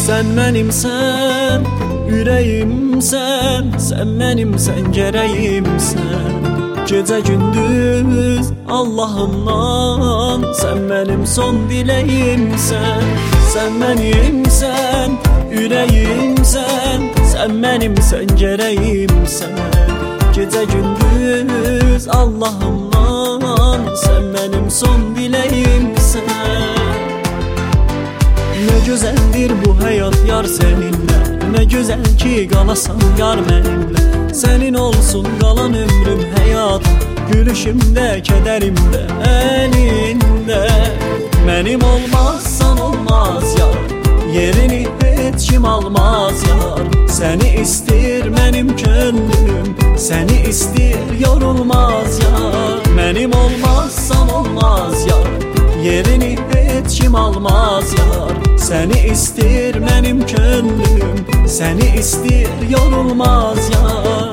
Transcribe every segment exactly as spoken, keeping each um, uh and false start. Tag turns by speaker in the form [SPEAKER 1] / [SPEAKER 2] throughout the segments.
[SPEAKER 1] Sen benimsen, ürəyimsən, sen benimsən, gərəyimsən. Gecə gündüz Allahımdan, sen benim son diləyimsən. Sen benimsən, ürəyimsən, sen benimsən, gərəyimsən. Gecə gündüz Allahımdan, sen benim son diləyimsən. Ne güzeldir bu hayat yar seninle, ne güzel ki qalasan yar benimle. Senin olsun qalan ömrüm hayat, gülüşümdə, kədərimdə, elində. Mənim olmazsan olmaz yar, yerini heç kim almaz yar. Səni istir mənim könlüm, səni istir yorulmaz yar. Mənim olmazsan olmaz yar, yerini heç kim almaz yar. Səni istir mənim könlüm, səni istir yorulmaz yar.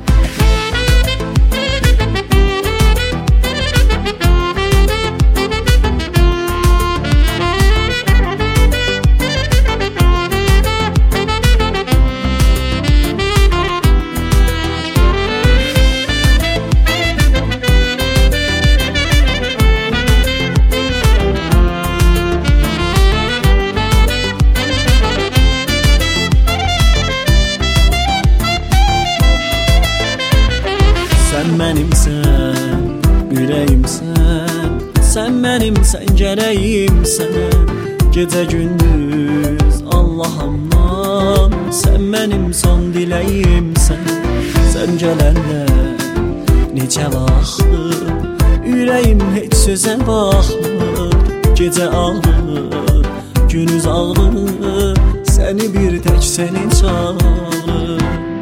[SPEAKER 1] Sen benimsen, ürəyimsən, sen benimsən, gərəyimsən. Gecə gündüz Allahımdan, sen benim son diləyimsən. Sen gələndə necə vaxtdır, ürəyim heç sözə baxmır. Gecə ağır, gündüz ağır, səni bir tək səni çağırır.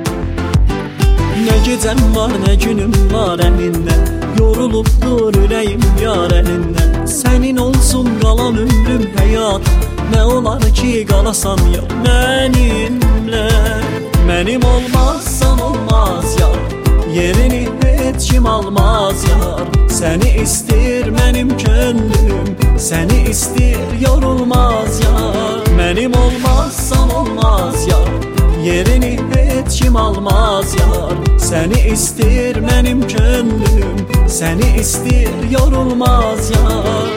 [SPEAKER 1] Ne gecem var ne günüm var elinde, yorulubdur ürəyim yar elinden. Senin olsun qalan ömrüm hayat, ne olar ki qalasan ya benimle. Mənim olmazsan olmaz yar, yerini heç kim almaz yar. Səni istir mənim könlüm, səni istir yorulmaz yar. Mənim olmazsan olmaz yar, yerini heç kim almaz yar. Səni istir mənim könlüm, səni istir yorulmaz yar.